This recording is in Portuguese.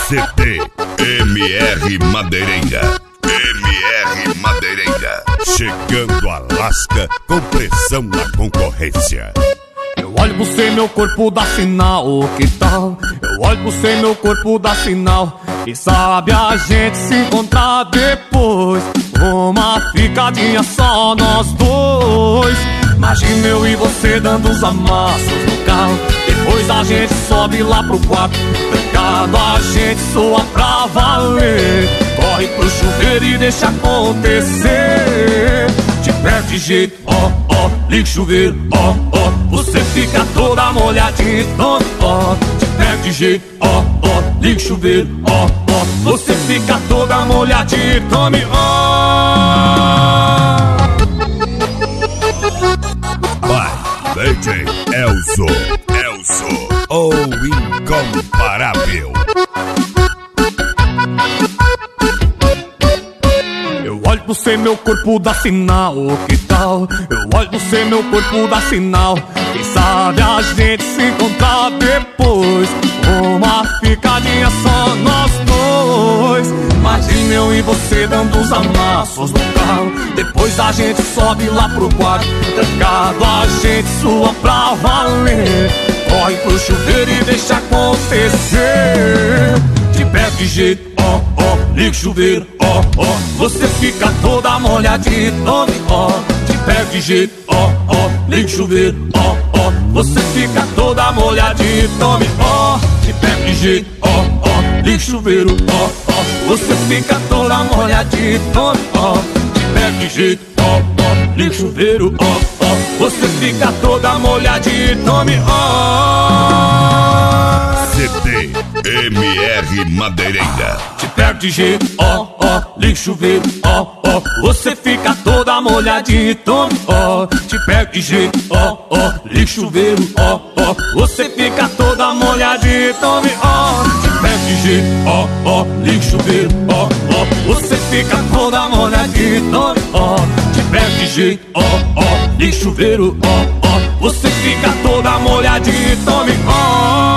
CD MR Madeireira. MR Madeireira. Chegando a lasca com pressão na concorrência. Eu olho pro você, meu corpo dá sinal, que tal? Eu olho pro você, meu corpo dá sinal. E sabe a gente se encontrar depois, uma ficadinha só nós dois. Imagina eu e você dando os amassos no carro, depois a gente sobe lá pro quarto, trancado a gente soa pra valer. Corre pro chuveiro e deixa acontecer. Te perde de jeito, ó, ó, liga o chuveiro, ó, ó. Você fica toda molhadinha, então, ó. Te perde de jeito, ó, ó, liga o chuveiro, ó, ó. Você fica toda molhadinha, tome, ó. Vai, DJ Elzo, o incomparável. Eu olho pro você, meu corpo dá sinal, que tal? Eu olho pro você, meu corpo dá sinal. Quem sabe a gente se encontrar depois, uma ficadinha só nós dois. Imagina eu e você dando os amassos no carro, depois a gente sobe lá pro quarto, trancado a gente sua pra valer. Corre pro chuveiro e deixa acontecer. Te perde de jeito, ó, ó, liga o chuveiro, ó, ó. Você fica toda molhadinha, tome, ó. Te perde de jeito, ó, ó, liga o chuveiro, ó, ó. Você fica toda molhadinha, tome, ó. Te perde de jeito, ó, ó, liga o chuveiro, ó, ó. Você fica toda molhadinha, tome, ó. Te perde de jeito, ó, ó, liga o chuveiro, ó, ó. Você fica toda molhadinha, tome, ó. CD MR Madeireira. Te perde de jeito, ó, ó, liga o chuveiro, ó, ó. Você fica toda molhadinha, tome, ó. Te perde de jeito, ó, ó, liga o chuveiro, ó, ó. Você fica toda molhadinha, tome, ó. Te perde de jeito, ó, ó, liga o chuveiro, ó, ó. Você fica toda molhadinha, tome, ó. Te perde de jeito, ó, ó, liga o chuveiro, ó, ó. Você fica toda molhadinha, tome, ó.